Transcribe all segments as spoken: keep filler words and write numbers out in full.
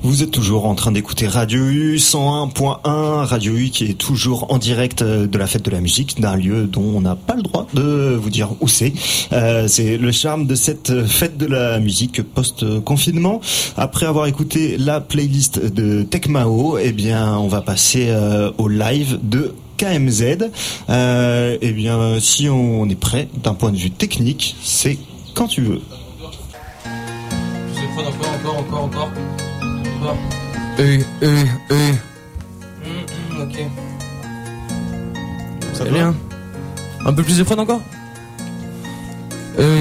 Vous êtes toujours en train d'écouter Radio U cent un point un, Radio U qui est toujours en direct de la fête de la musique, d'un lieu dont on n'a pas le droit de vous dire où c'est. Euh, c'est le charme de cette fête de la musique post-confinement. Après avoir écouté la playlist de Tecmao, eh bien, on va passer euh, au live de K M Z. Euh, eh bien, si on est prêt d'un point de vue technique, c'est quand tu veux. Encore, encore, encore, encore. Encore. Eh, eh, eh. Mmh, mmh, ok. Ça va bien. Un peu plus de prod encore. Eh.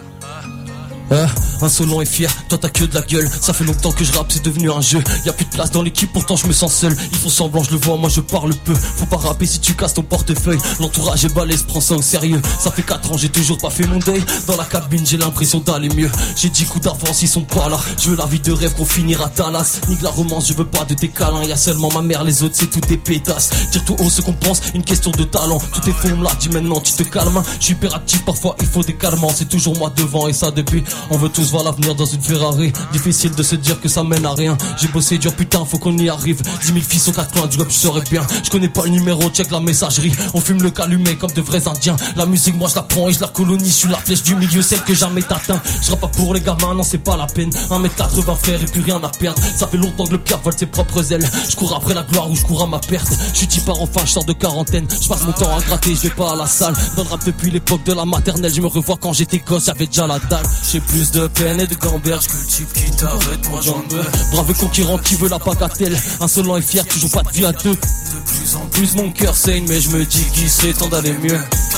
Ah, insolent et fier, toi t'as que de la gueule. Ça fait longtemps que je rappe, c'est devenu un jeu. Y'a plus de place dans l'équipe, pourtant je me sens seul. Ils font semblant, je le vois, moi je parle peu. Faut pas rapper si tu casses ton portefeuille. L'entourage est balèze, prends ça au sérieux. Ça fait quatre ans, j'ai toujours pas fait mon deuil. Dans la cabine, j'ai l'impression d'aller mieux. J'ai dix coups d'avance, ils sont pas là. Je veux la vie de rêve qu'on finira à Dallas. Ni de la romance, je veux pas de tes câlins. Y'a seulement ma mère, les autres c'est tout des pétasses. Dire tout haut ce qu'on pense, une question de talent. Tout est faux, on me l'a dit maintenant, tu te calmes. Je suis hyperactif, parfois il faut des calmants. C'est toujours moi devant et ça depuis. On veut tous voir l'avenir dans une Ferrari. Difficile de se dire que ça mène à rien. J'ai bossé dur, putain, faut qu'on y arrive. Dix mille filles sont quatre coins du web, je saurais bien. Je connais pas le numéro, check la messagerie. On fume le calumet comme de vrais indiens. La musique, moi je la prends et je la colonise. Je suis la flèche du milieu, celle que jamais t'atteins. Je serai pas pour les gamins, non c'est pas la peine. un mètre quatre-vingts frère et plus rien à perdre. Ça fait longtemps que le pire vole ses propres ailes. Je cours après la gloire ou je cours à ma perte. Je suis type enfin, je sors de quarantaine. Je passe mon temps à gratter, je vais pas à la salle. Dans le rap depuis l'époque de la maternelle. Je me revois quand j'étais gosse, j'avais déjà la dalle. J'ai plus de peine et de gamberge que le type qui t'arrête pour j'en veux. Brave conquérant qui veut la bagatelle. Insolent et fier, toujours pas de vie à deux. De plus en plus mon cœur saigne, mais je me dis qu'il serait temps d'aller mieux.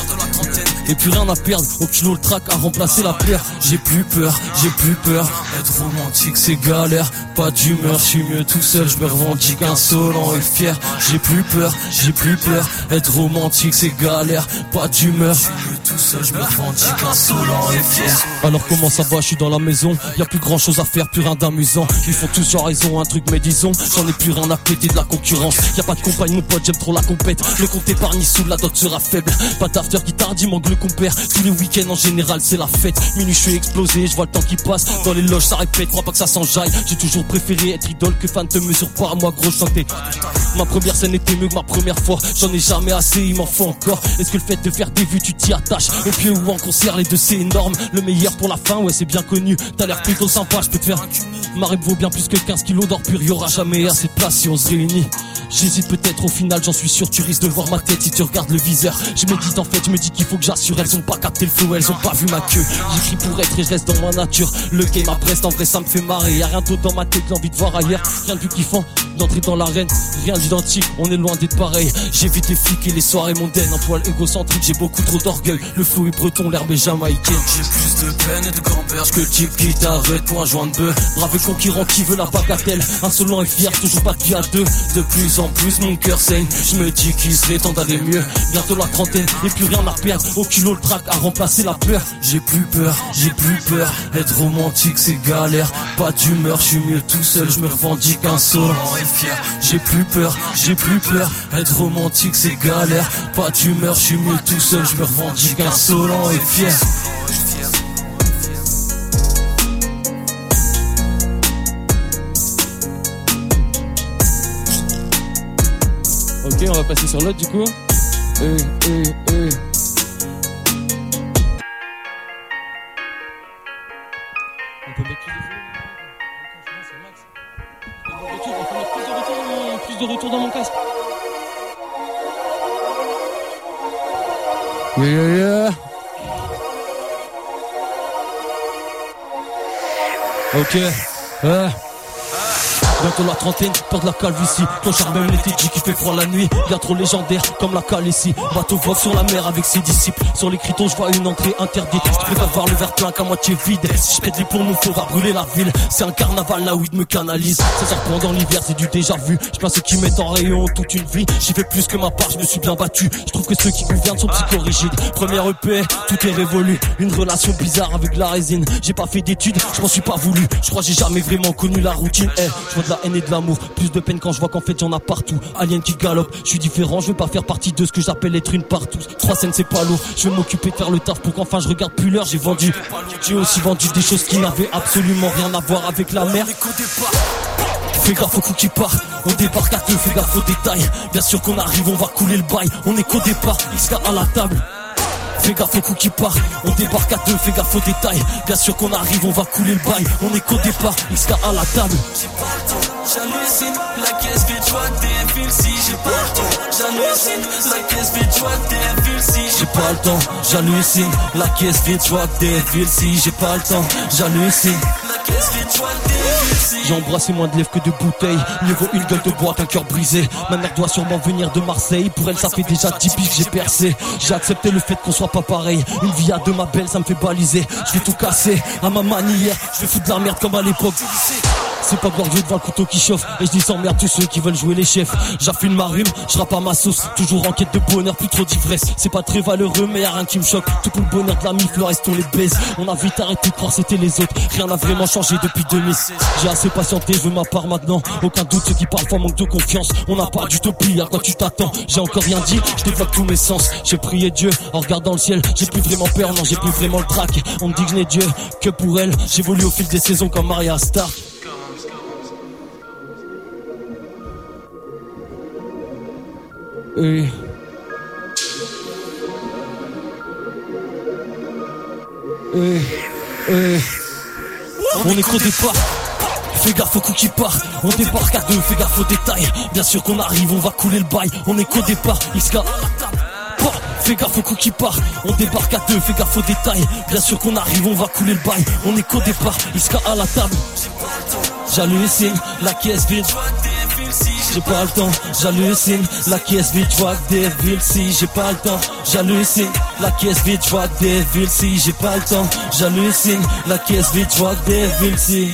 Et plus rien à perdre, au culot le track a remplacé la pierre. J'ai plus peur, j'ai plus peur. Être romantique c'est galère, pas d'humeur, je suis mieux tout seul. Je me revendique insolent et fier. J'ai plus peur, j'ai plus peur. Être romantique c'est galère, pas d'humeur, je suis mieux tout seul. Je me revendique insolent et fier. Alors comment ça va, je suis dans la maison. Y'a plus grand chose à faire, plus rien d'amusant. Ils font tous genre ils ont un truc mais disons, j'en ai plus rien à péter de la concurrence. Y'a pas de compagne mon pote, j'aime trop la compète. Le compte épargne sous la dot sera faible. Pas d'after guitare, il manque le compère. Tous les week-ends en général c'est la fête. Minuit je suis explosé, je vois le temps qui passe. Dans les loges ça répète, crois pas que ça s'enjaille. J'ai toujours préféré être idole que fan, te mesure pas à moi gros chanter. Ma première scène était mieux que ma première fois. J'en ai jamais assez, il m'en faut encore. Est-ce que le fait de faire des vues tu t'y attaches? Au pied ou en concert, les deux c'est énorme. Le meilleur pour la fin, ouais c'est bien connu. T'as l'air plutôt sympa, je peux te faire. Ma rêve vaut bien plus que quinze kilos d'or pur. Y'aura jamais assez de place si on se réunit. J'hésite peut-être au final, j'en suis sûr. Tu risques de voir ma tête si tu regardes le viseur. Je médite en fait, je me dis qu'il faut que j'assure. Elles ont pas capté le flow, elles ont pas vu ma queue. J'écris pour être et je reste dans ma nature. Le game à Brest, en vrai ça me fait marrer. Y'a rien d'autre dans ma tête, j'ai envie de voir ailleurs. Rien de plus kiffant d'entrer dans l'arène. Rien d'identique, on est loin d'être pareil. J'évite les flics et les soirées mondaines. Un poil égocentrique, j'ai beaucoup trop d'orgueil. Le flow est breton, l'herbe est jamaïcaine. J'ai plus de peine et de gamberge que le type qui t'arrête pour un joint de bœuf. Brave conquérant qui veut la bagatelle. Insolent et fier, toujours pas de vie à deux. De plus en plus mon cœur saigne. Je me dis qu'il serait temps d'aller mieux. Bientôt la trentaine et plus rien à perdre. Au culot le track a remplacé la peur. J'ai plus peur, j'ai plus peur. Être romantique c'est galère, pas d'humeur, je suis mieux tout seul. Je me revendique insolent et fier. J'ai plus peur, j'ai plus peur. Être romantique c'est galère, pas d'humeur, je suis mieux tout seul. Je me revendique insolent et fier. Ok, on va passer sur l'autre du coup. Euh, euh, euh. On peut mettre plus de retour, on peut mettre plus de retour, plus de retour dans mon casque. Yeah, yeah, yeah. Ok. Euh. Bientôt la trentaine, peur de la calvitie. Clochard même l'été dit qu'il fait froid la nuit. Y'a trop légendaire comme la cale ici. Bateau vogue sur la mer avec ses disciples. Sur les critons je vois une entrée interdite. Je préfère voir le verre plein qu'à moitié vide. Si je pète les plombs, il faudra brûler la ville. C'est un carnaval là où il me canalise. Ça sort pendant l'hiver, c'est du déjà vu. Je place ceux qui mettent en rayon toute une vie. J'y fais plus que ma part, je me suis bien battu. Je trouve que ceux qui gouvernent sont psychorigides. Première E P, tout est révolu. Une relation bizarre avec la résine. J'ai pas fait d'études, je m'en suis pas voulu. Je crois que j'ai jamais vraiment connu la routine. Eh, je vois de la haine et de l'amour. Plus de peine quand je vois qu'en fait y'en a partout. Alien qui galope, je suis différent, je veux pas faire partie de ce que j'appelle être une partouze. Trois scènes c'est pas lourd, je vais m'occuper de faire le taf pour qu'enfin je regarde plus l'heure. J'ai vendu, j'ai aussi vendu des choses qui n'avaient absolument rien à voir avec la mer. Fais gaffe au coup qui part, on débarque à deux, fais gaffe aux détails. Bien sûr qu'on arrive, on va couler le bail. On est qu'au départ, X K à la table. Fais gaffe au coup qui part, on débarque à deux, fais gaffe aux détails. Bien sûr qu'on arrive, on va couler le bail. On est qu'au départ, X K à la table. J'ai pas le temps, j'hallucine, la caisse vide, j'vois des fils si j'ai pas le temps, j'hallucine, la caisse vide, j'vois des fils si j'ai pas le temps, j'hallucine, la caisse vide, j'vois des fils si j'ai pas le temps, j'hallucine. La caisse vide, j'vois des fils si j'ai embrassé moins de lèvres que de bouteilles. Mieux vaut une gueule de bois qu'un cœur brisé. Ma mère doit sûrement venir de Marseille. Pour elle ça fait déjà dix piges que j'ai percé. J'ai accepté le fait qu'on soit pas pareil. Une vie à deux ma belle ça me fait baliser. Je vais tout casser à ma manière. Je vais foutre de la merde comme à l'époque. C'est pas glorieux devant le couteau qui chauffe. Et je dis sans merde tous ceux qui veulent jouer les chefs. J'affine ma rime, je rappe à ma sauce. Toujours en quête de bonheur, plus trop d'ivresse. C'est pas très valeureux mais y'a rien qui me choque. Tout pour le bonheur de la mif, le reste on les baise. On a vite arrêté de croire c'était les autres. Rien n'a vraiment changé depuis deux mille. J'ai assez patienté, je veux ma part maintenant. Aucun doute, ceux qui parfois manquent de confiance. On n'a pas d'utopie, à quoi tu t'attends? J'ai encore rien dit, je développe tous mes sens. J'ai prié Dieu en regardant le ciel. J'ai plus vraiment peur, non j'ai plus vraiment le trac. On me dit que je n'ai Dieu que pour elle. J'évolue au fil des saisons comme Maria Stark. Et... Et... Et... On est qu'au départ. Fais gaffe au coup qui part, on débarque à deux, fais gaffe aux détails. Bien sûr qu'on arrive, on va couler le bail. On est qu'au départ, X K. Fais gaffe au coup qui part, on débarque à deux, fais gaffe aux détails. Bien sûr qu'on arrive, on va couler le bail. On est qu'au départ, X K à la table. J'hallucine, la caisse vide. J'ai pas le temps, j'hallucine, la caisse vide, j'vois des villes si j'ai pas le temps, j'hallucine, la caisse vide, j'vois des villes si j'ai pas le temps, j'hallucine, la caisse vide, j'vois des villes si.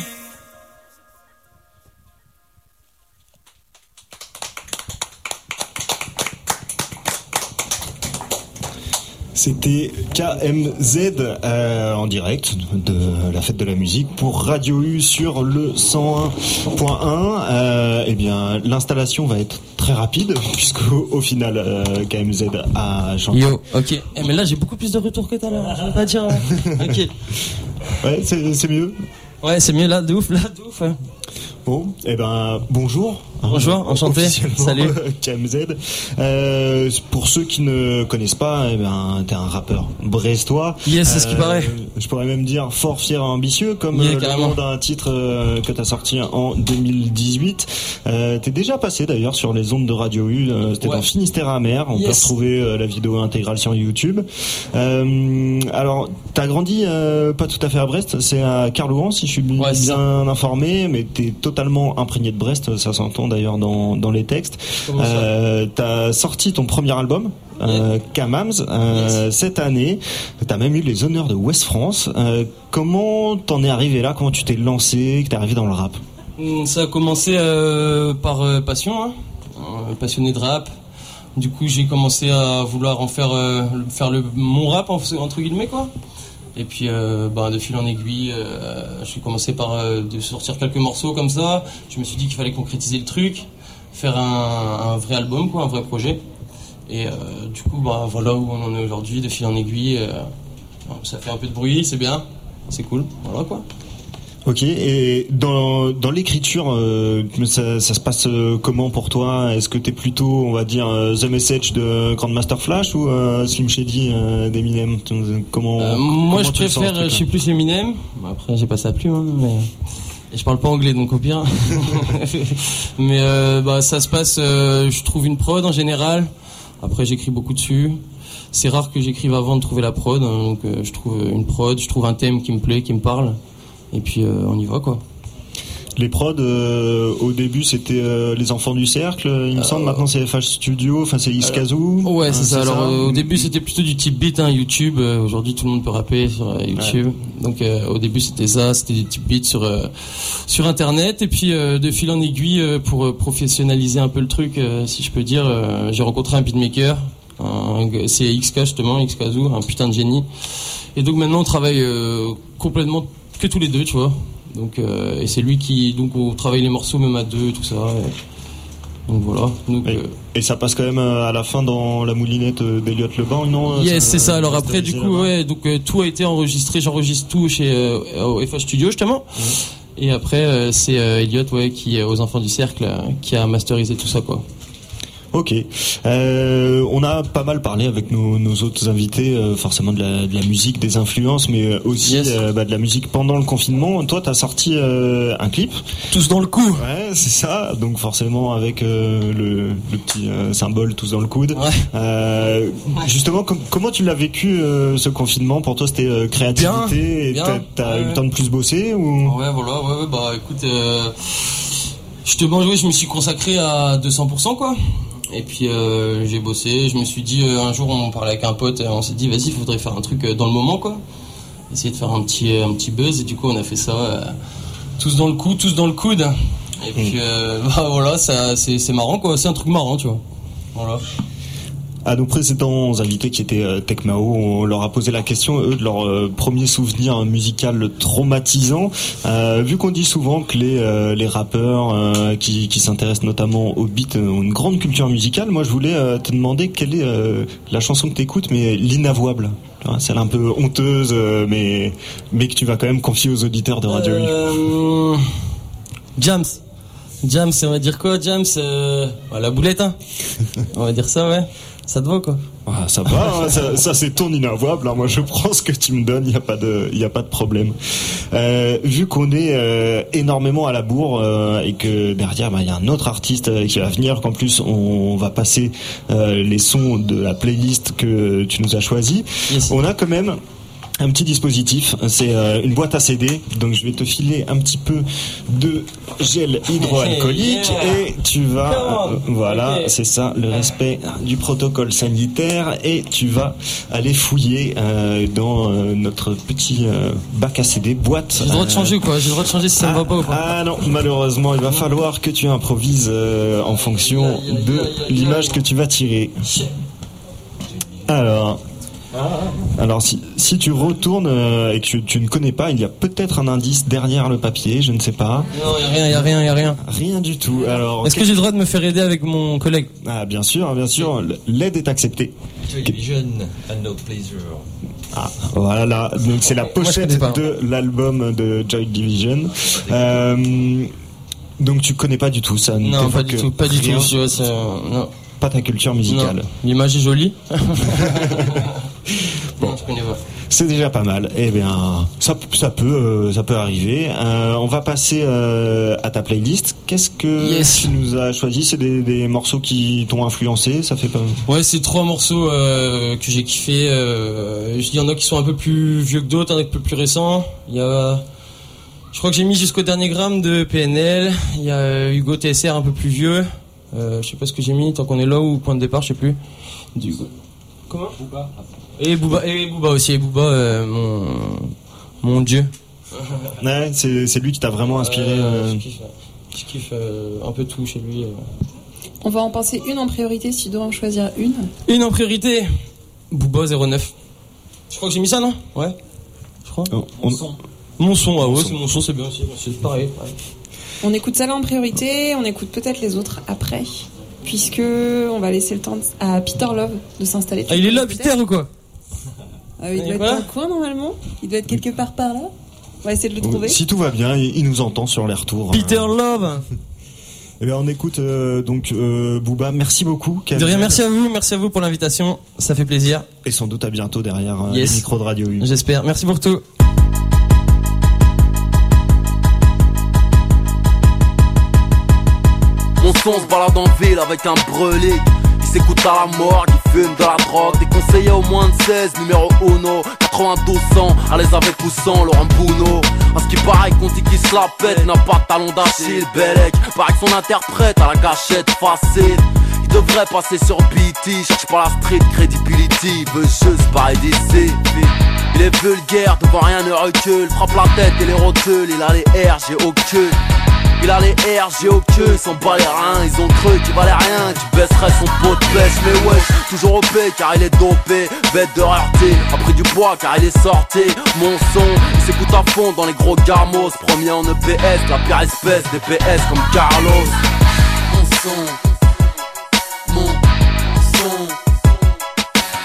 C'était K M Z euh, en direct de la fête de la musique pour Radio U sur le cent un point un. Euh, eh bien, l'installation va être très rapide puisqu'au au final, euh, K M Z a chanté. Yo, ok. Eh, mais là, j'ai beaucoup plus de retours que tout à l'heure. Je vais pas dire. Ok. Ouais, c'est, c'est mieux. Ouais, c'est mieux là, de ouf, là, de ouf. Ouais. Bon, eh ben, bonjour. Bonjour, enchanté. Salut. K M Z. Euh, pour ceux qui ne connaissent pas, eh ben, t'es un rappeur brestois. Yes, c'est euh, ce qui paraît. Je pourrais même dire fort fier et ambitieux, comme yeah, le nom d'un titre euh, que t'as sorti en deux mille dix-huit. Euh, t'es déjà passé d'ailleurs sur les ondes de Radio U. Euh, c'était ouais. dans Finistère amer. On yes. peut retrouver euh, la vidéo intégrale sur YouTube. Euh, alors, t'as grandi euh, pas tout à fait à Brest, c'est à Carlouan, si je suis bien ouais, informé, mais t'es totalement imprégné de Brest, ça s'entend d'ailleurs dans, dans les textes. Euh, t'as sorti ton premier album, euh, yeah. Kamams, euh, yes. cette année. T'as même eu les honneurs de Ouest France. Euh, comment t'en es arrivé là? Comment tu t'es lancé? Que t'es arrivé dans le rap? Ça a commencé euh, par euh, passion, hein. euh, passionné de rap. Du coup, j'ai commencé à vouloir en faire, euh, faire le, mon rap entre guillemets, quoi. Et puis, euh, bah, de fil en aiguille, euh, j'ai commencé par euh, de sortir quelques morceaux comme ça. Je me suis dit qu'il fallait concrétiser le truc, faire un, un vrai album, quoi, un vrai projet. Et euh, du coup, bah, voilà où on en est aujourd'hui, de fil en aiguille. Euh, ça fait un peu de bruit, c'est bien, c'est cool, voilà quoi. Ok, et dans dans l'écriture, euh, ça, ça se passe comment pour toi? Est-ce que t'es plutôt, on va dire, euh, The Message de Grandmaster Flash ou euh, Slim Shady euh, d'Eminem? Comment euh, Moi, comment je préfère, je suis plus Eminem. Après, j'ai pas sa plume, hein, mais et je parle pas anglais, donc au pire. mais euh, bah ça se passe. Euh, je trouve une prod en général. Après, j'écris beaucoup dessus. C'est rare que j'écrive avant de trouver la prod, hein, donc euh, je trouve une prod, je trouve un thème qui me plaît, qui me parle. Et puis euh, on y va quoi. Les prods euh, au début c'était euh, les enfants du cercle, il me euh, semble. Maintenant c'est F H Studio, enfin c'est Iskazoo. Ouais c'est hein, ça. C'est alors ça euh, au début c'était plutôt du type beat, hein, YouTube. Euh, aujourd'hui tout le monde peut rapper sur euh, YouTube. Ouais. Donc euh, au début c'était ça, c'était des types beats sur euh, sur internet. Et puis euh, de fil en aiguille euh, pour euh, professionnaliser un peu le truc, euh, si je peux dire, euh, j'ai rencontré un beatmaker. Un, c'est X K justement, Iskazoo, un putain de génie. Et donc maintenant on travaille euh, complètement que tous les deux, tu vois. Donc euh, et c'est lui qui donc on travaille les morceaux même à deux, tout ça. Et, donc voilà. Donc, et, euh, et ça passe quand même à la fin dans la moulinette d'Eliott Leban, non? Yes, ça, c'est ça. Alors après du coup, ouais, donc euh, tout a été enregistré. J'enregistre tout chez euh, au F H Studio justement. Mmh. Et après, euh, c'est euh, Elliot, ouais, qui, euh, aux Enfants du Cercle, euh, qui a masterisé tout ça, quoi. Ok. Euh, on a pas mal parlé avec nos, nos autres invités, euh, forcément de la, de la musique, des influences, mais aussi yes. euh, bah, de la musique pendant le confinement. Toi, t'as sorti euh, un clip. Tous dans le coup. Ouais, c'est ça. Donc forcément avec euh, le, le petit euh, symbole tous dans le coude. Ouais. Euh, justement, com- comment tu l'as vécu euh, ce confinement? Pour toi, c'était euh, créativité. Bien, et bien. T'as, t'as ouais, eu le temps de plus bosser ou? Ouais, voilà. Ouais, ouais, bah écoute, euh, justement, ouais, je me suis consacré à deux cents pour cent, quoi. Et puis euh, j'ai bossé, je me suis dit euh, un jour on parlait avec un pote, on s'est dit vas-y, il faudrait faire un truc dans le moment, quoi. Essayer de faire un petit un petit buzz, et du coup on a fait ça euh, tous dans le coup, tous dans le coude. Et puis euh, bah voilà, ça c'est c'est marrant, quoi, c'est un truc marrant, tu vois. Voilà. À nos précédents invités qui étaient euh, Tech Mao, on leur a posé la question, eux, de leur euh, premier souvenir musical traumatisant. Euh, vu qu'on dit souvent que les euh, les rappeurs euh, qui, qui s'intéressent notamment au beat euh, ont une grande culture musicale, moi je voulais euh, te demander quelle est euh, la chanson que t'écoutes, mais l'inavouable. Celle un peu honteuse, euh, mais mais que tu vas quand même confier aux auditeurs de Radio U. Euh... Jams. Jams, on va dire quoi, Jams euh... ouais, la boulette, hein. On va dire ça, ouais. Ça te va, quoi? Ah, ça va, hein, ça, ça c'est ton inavouable. Hein. Moi, je prends ce que tu me donnes. Il y a pas de, il y a pas de problème. Euh, vu qu'on est euh, énormément à la bourre euh, et que derrière, bah, il y a un autre artiste euh, qui va venir. Qu'en plus, on va passer euh, les sons de la playlist que tu nous as choisi. Yes. On a quand même un petit dispositif, c'est euh, une boîte à C D, donc je vais te filer un petit peu de gel hydroalcoolique yeah. et tu vas, euh, voilà, okay. c'est ça, le respect du protocole sanitaire, et tu vas aller fouiller euh, dans euh, notre petit euh, bac à C D, boîte. J'ai le droit de changer ou quoi? J'ai le droit de changer si ça ah, me va pas ou pas? Ah non, malheureusement, il va falloir que tu improvises euh, en fonction de l'image que tu vas tirer. Alors... Alors si, si tu retournes euh, et que tu, tu ne connais pas, il y a peut-être un indice derrière le papier, je ne sais pas. Non, il y a rien, il y a rien, il y a rien. Rien du tout. Alors est-ce que j'ai le droit de me faire aider avec mon collègue? Ah bien sûr, bien sûr, l'aide est acceptée. Joy Division and No Pleasure. Ah voilà, donc c'est la pochette Moi, de l'album de Joy Division. Euh, donc tu connais pas du tout ça? Non, pas du tout, pas du tout. C'est, c'est, non. Pas ta culture musicale. Non. L'image est jolie. Bon, c'est déjà pas mal. Eh bien, ça, ça peut, euh, ça peut arriver. Euh, on va passer euh, à ta playlist. Qu'est-ce que yes. tu nous as choisi? C'est des, des morceaux qui t'ont influencé. Ça fait pas. Ouais, c'est trois morceaux euh, que j'ai kiffé. Euh, il y en a qui sont un peu plus vieux que d'autres, un peu plus récents. Il y a, je crois que j'ai mis Jusqu'au dernier gramme de P N L. Il y a Hugo T S R un peu plus vieux. Euh, je sais pas ce que j'ai mis, tant qu'on est là ou point de départ, je sais plus. Du coup. Comment? Booba. Et Booba, et Booba aussi, et Booba, euh, mon, mon dieu. Ouais, c'est, c'est lui qui t'a vraiment inspiré. Euh... Je kiffe, je kiffe euh, un peu tout chez lui. Euh. On va en passer une en priorité si tu dois en choisir une. Une en priorité? Booba zéro neuf. Je crois que j'ai mis ça, non? Ouais. Je crois. Oh, on... Mon son. Mon son, ah ouais, mon son, c'est, mon son, c'est bien aussi. C'est pareil, pareil. On écoute ça là en priorité, on écoute peut-être les autres après, puisque on va laisser le temps à Peter Love de s'installer. Ah, il est là, Peter, ou quoi? Ah, il doit être dans le coin normalement. Il doit être quelque part par là. On va essayer de le trouver. Si tout va bien, il nous entend sur les retours. Peter Love. Eh bien, on écoute euh, donc euh, Booba. Merci beaucoup. De rien, merci à vous, merci à vous pour l'invitation. Ça fait plaisir. Et sans doute à bientôt derrière euh, yes. les micros de Radio U. J'espère. Merci pour tout. Mon son se balade en ville avec un brûlé. Il s'écoute à la mort, il fume de la drogue. Des conseillers au moins de seize, numéro uno. quatre-vingt-douze cents, à l'aise avec ou sans Laurent Bouno. À ce qui paraît qu'on dit qu'il se la pète, n'a pas de talon d'Achille. Bellec, paraît que son interprète à la gâchette facile. Il devrait passer sur B T, cherche pas la street credibility. Veut juste parler d'ici. Il est vulgaire, devant rien ne recule. Frappe la tête et les rotules, il a les R, j'ai aucun. Il a les R, j'ai au queue, ils s'en bat les reins. Ils ont cru qu'il valait rien, tu baisserais son pot de pêche. Mais wesh, toujours O P car il est dopé. Bête de rareté, a pris du poids car il est sorti. Mon son, il s'écoute à fond dans les gros garmos. Premier en E P S, la pire espèce des P S comme Carlos. Mon son, mon son,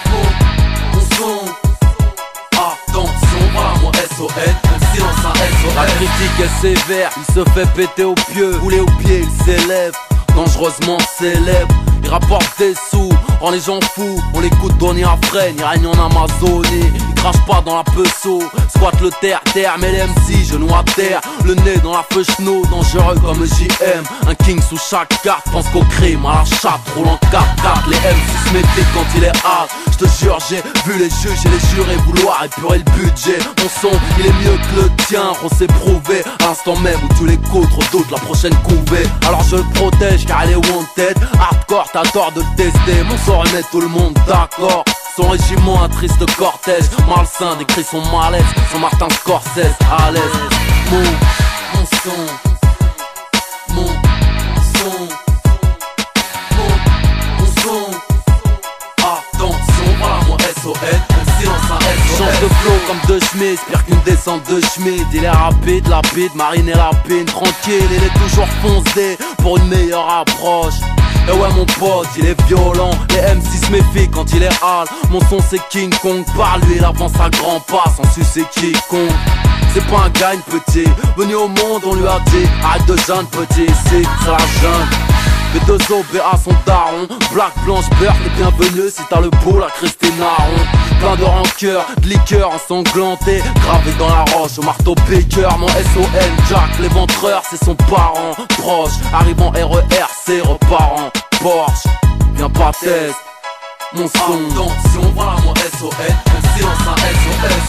mon, mon son. Attention, voilà mon S O N, même silence un S O La critique est sévère, il se fait péter au pieu. Boulet au pied, il s'élève, dangereusement célèbre. Il rapporte des sous, rend les gens fous. On l'écoute donner à frais, il règne en Amazonie. Il crache pas dans la peso, squatte le terre-terre. Mais les M C, genoux à terre, le nez dans la feuille cheno. Dangereux comme J M, un king sous chaque carte. Pense qu'au crime, à la chatte, roule en quatre quatre. Les M C se méfient quand il est hard. Je te jure, j'ai vu les juges et les jurés vouloir épurer le budget. Mon son, il est mieux que le tien, on s'est prouvé. À l'instant même où tu l'écoutes, trop d'autres la prochaine couvée. Alors je le protège car elle est wanted. Hardcore, t'as tort de le tester. Mon sort met tout le monde d'accord. Son régiment, un triste cortège. Malsain, décrit son malaise. Son Martin Scorsese, à l'aise. Mon, mon son. Mon son. Mon, mon son. Attention, voilà mon S O N. Mon silence, un S O N. Change de flow comme de Schmitt, pire qu'une descente de Schmitt. Il est rapide, lapide, marine et lapine. Tranquille, il est toujours foncé pour une meilleure approche. Et ouais mon pote, il est violent. Les M C se méfient quand il est hal. Mon son c'est King Kong. Par lui il avance à grands pas sans sucer quiconque. C'est pas un gagne petit. Venu au monde on lui a dit arrête de jeune petit, ici c'est la jeune. B deux O B A son daron. Black, blanche, beurre, les bienvenus si t'as le beau, la Christine Aron. Plein de rancœur, de liqueur ensanglanté. Gravé dans la roche au marteau Baker. Mon S O N Jack, l'éventreur c'est son parent proche. Arrive en R E R C, reparant Porsche, viens pas test. Mon son, attention, voilà mon S O N. Mon silence un S O S.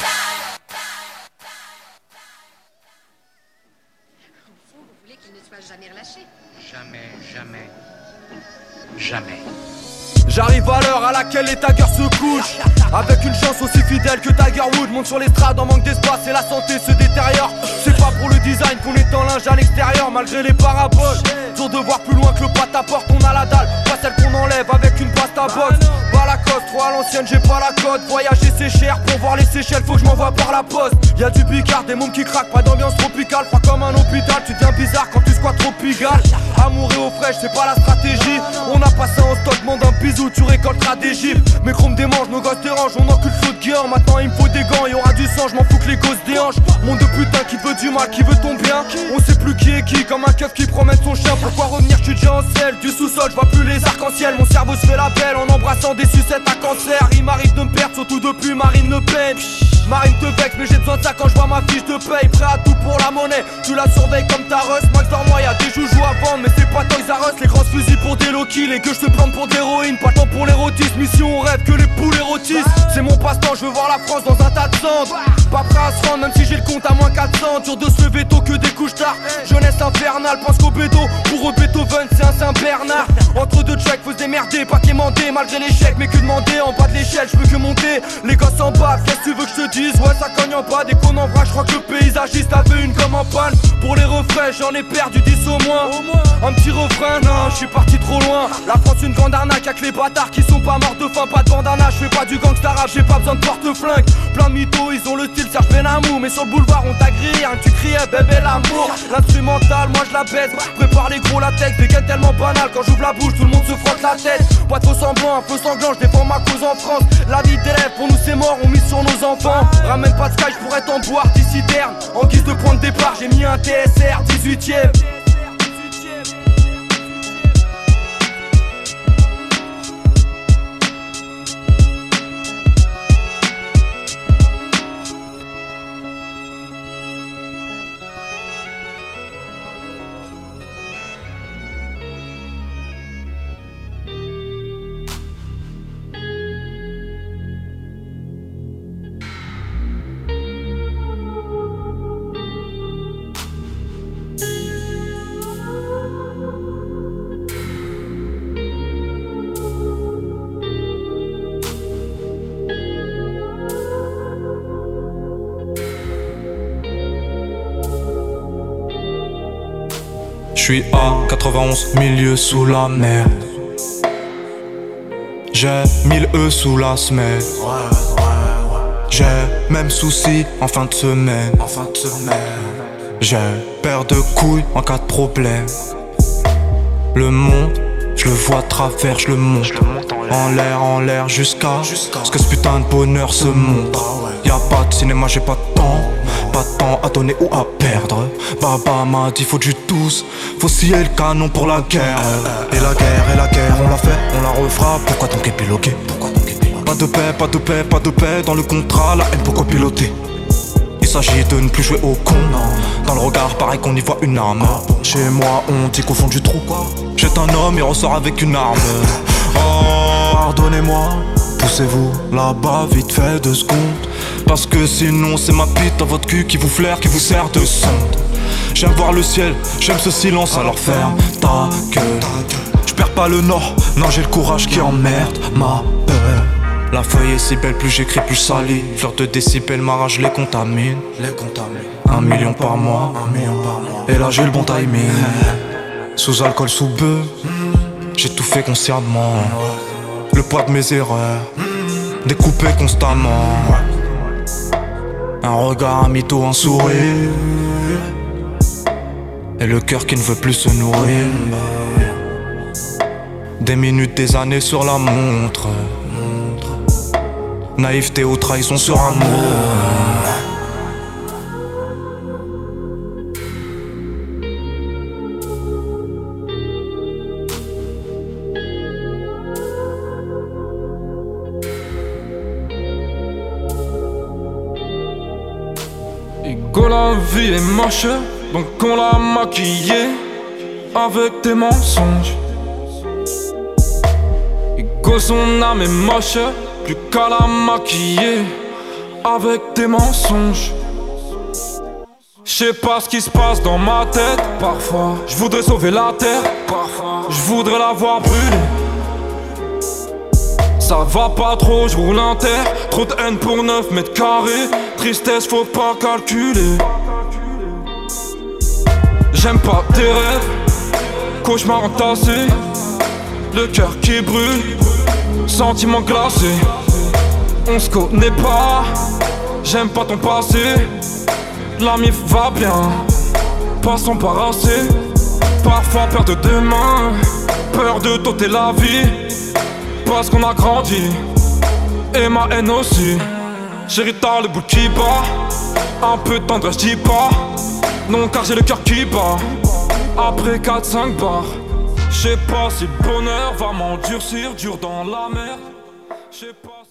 Vous voulez qu'il ne soit jamais relâché? Jamais, jamais, jamais. J'arrive à l'heure à laquelle les taggers se couchent. Avec une chance aussi fidèle que Tiger Woods. Monte sur l'estrade en manque d'espace et la santé se détériore. C'est pas pour le design qu'on est en linge à l'extérieur. Malgré les paraboles, dur de voir plus loin que le pâte à porte. On a la dalle, pas celle qu'on enlève avec une pasta box. Pas la coste, trop à l'ancienne, j'ai pas la cote. Voyager c'est cher, pour voir les Seychelles faut que je m'envoie par la poste. Y'a du bicard, des mômes qui craquent, pas d'ambiance tropicale. Froid comme un hôpital, tu deviens bizarre quand tu squattes trop pigal. Amour et eau fraîche, c'est pas la stratégie. On a passé en stock, demande un bisou, tu récolteras des gifles. Mes chromes démangent, nos gosses dérangent, on encule feu de guéant. Maintenant il me faut des gants, y'aura du sang, je m'en fous que les gosses déhanchent. Monde de putain qui veut du mal, qui veut ton bien. On sait plus qui est qui, comme un keuf qui promène son chien. Pourquoi revenir, je suis déjà en selle. Du sous-sol, je vois plus les arcs-en-ciel. Mon cerveau se fait la belle en embrassant des sucettes à cancer. Il m'arrive de me perdre, surtout depuis Marine Le Pen. Marine te vexe, mais j'ai besoin de ça quand je vois ma fiche de paye. Prêt à tout pour la monnaie, tu la surveilles comme ta russe. Max dans moi, y'a des joujoux à vendre, mais c'est pas Toys R Us. Les grosses fusils pour des low kills et que je te plante pour de l'héroïne. Pas tant pour l'érotisme, mission on rêve que les poules érotisent. C'est mon passe-temps, je veux voir la France dans un tas de cendres. Pas prêt à se rendre, même si j'ai le compte à moins quatre cents. Dur de se lever tôt que des couches tard. Jeunesse infernale, pense qu'au bédo. Pour eux Beethoven, c'est un Saint-Bernard. Entre deux tracks, faut se démerder, pas quémander. Malgré l'échec, mais que demander. En bas de l'échelle, je peux que monter. Les gosses en bas, qu'est-ce que tu veux que je te dise? Ouais, ça cogne en bas, dès qu'on en vrac, je crois que le paysagiste avait une gomme en panne. Pour les refrains, j'en ai perdu dix au moins. Un petit refrain, non, je suis parti trop loin. La France, une grande arnaque avec les bâtards qui sont pas morts de faim, pas de bandana. Je fais pas du gangsta rap, j'ai pas besoin de porte-flingue. Plein de mythos, ils ont le style Serge Benamou. Mais sur le boulevard, on t'a grillé, hein, tu criais bébé l'amour. L'instrumental, moi je la baisse. Prépare les gros latex, dégaine tellement banal. Quand j'ouvre la bouche, tout le monde se frotte la tête. Pas trop semblant, un peu sanglant, je défends ma cause en France. La vie d'élève, pour nous c'est mort, on mise sur nos enfants. Ramène pas de sky, je pourrais t'en boire d'ici terme. En guise de point de départ, j'ai mis un T S R dix-huitième. Je suis à quatre-vingt-onze, milieu sous la mer. J'ai mille E sous la semaine. J'ai même souci en fin de semaine. J'ai paire de couilles en cas de problème. Le monde, je le vois à travers, je le monte. En l'air, en l'air, jusqu'à ce que ce putain de bonheur se monte. Y'a pas de cinéma, j'ai pas de temps. pas de temps à donner ou à perdre. Baba m'a dit faut du douce, faut scier le canon pour la guerre. Et la guerre, et la guerre, on l'a fait, on la refera. Pourquoi donc épiloguer? Pourquoi donc épiloguer? Pas de paix, pas de paix, pas de paix dans le contrat, la haine pourquoi piloter? Il s'agit de ne plus jouer au con. Dans le regard, pareil qu'on y voit une arme. Chez moi, on dit qu'au fond du trou, jette un homme et ressort avec une arme. Oh, pardonnez-moi, poussez-vous là-bas vite fait deux secondes. Parce que sinon c'est ma bite dans votre cul qui vous flaire, qui vous sert de sonde. J'aime voir le ciel, j'aime ce silence, alors ferme ta gueule. J'perds pas le nord, non j'ai le courage qui emmerde ma peur. La feuille est si belle, plus j'écris plus salie. Fleur de décibels, ma rage les contamine. Les contamine. Un million par mois, un million par mois. Et là j'ai le bon timing. Sous alcool, sous bœuf, j'ai tout fait consciemment. Le poids de mes erreurs, découpé constamment. Un regard, un mytho, un sourire. Et le cœur qui ne veut plus se nourrir. Des minutes, des années sur la montre. Naïveté ou trahison sur amour. Ego, la vie est moche, donc on l'a maquillée avec des mensonges. Ego, son âme est moche, plus qu'à la maquiller avec des mensonges. J'sais pas ce qui se passe dans ma tête. Parfois, je voudrais sauver la terre. Parfois, je voudrais la voir brûler. Ça va pas trop, je roule un terre. Trop de haine pour neuf mètres carrés. Tristesse, faut pas calculer. J'aime pas tes rêves, cauchemar entassé. Le cœur qui brûle, sentiment glacé. On se connaît pas, j'aime pas ton passé. La mif va bien, passons par assez. Parfois peur de demain, peur de t'ôter la vie. Parce qu'on a grandi, et ma haine aussi. Chérie t'as le bout qui bat, un peu de tendresse j'dis pas. Non car j'ai le cœur qui bat, après quatre cinq bars. J'sais pas si le bonheur va m'endurcir, dur dans la merde. J'sais pas.